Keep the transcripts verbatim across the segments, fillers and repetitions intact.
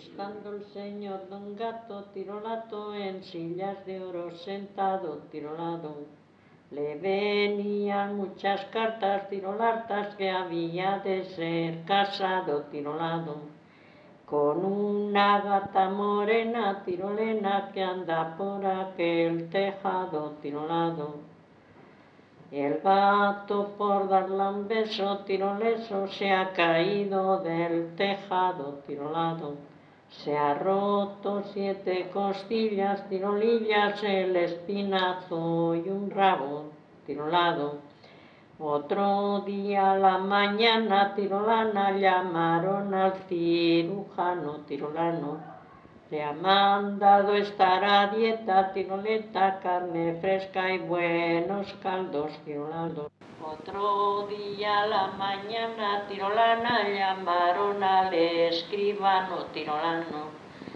Estando el señor Don Gato tirolato en sillas de oro sentado tirolado, le venían muchas cartas tirolartas que había de ser casado tirolado, con una gata morena tirolena que anda por aquel tejado tirolado. El gato por darle un beso tiroleso se ha caído del tejado tirolado. Se ha roto siete costillas, tirolillas, el espinazo y un rabo tirolado. Otro día a la mañana tirolana llamaron al cirujano tirolano. Le ha mandado estar a dieta tiroleta, carne fresca y buenos caldos tirolados. Otro día a la mañana tirolana llamaron al escribano tirolano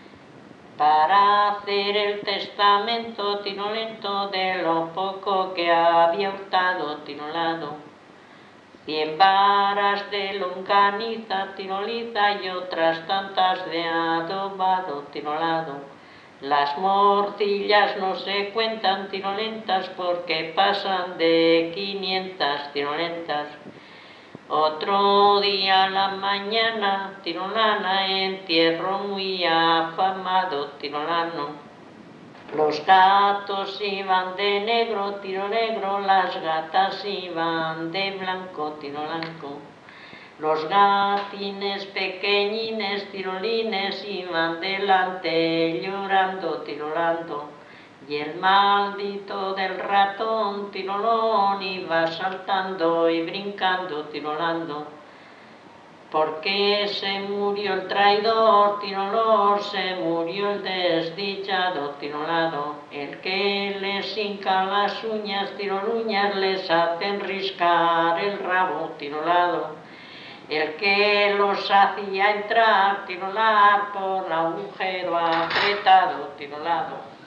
para hacer el testamento tirolento de lo poco que había hurtado tirolado. Cien varas de longaniza tiroliza y otras tantas de adobado tirolado. Las morcillas no se cuentan tirolentas porque pasan de quinientas tirolentas. Otro día a la mañana tirolana entierro muy afamado tirolano. Los gatos iban de negro, tiro negro, las gatas iban de blanco, tiro blanco. Los gatines pequeñines, tirolines, iban delante llorando, tirolando. Y el maldito del ratón, tirolón, iba saltando y brincando, tirolando. Porque se murió el traidor, tirolón, se murió el desdichado, tirolado. El que les hinca las uñas, tiroluñas, les hacen riscar el rabo, tirolado. El que los hacía entrar, tirolar, por el agujero apretado, tirolado.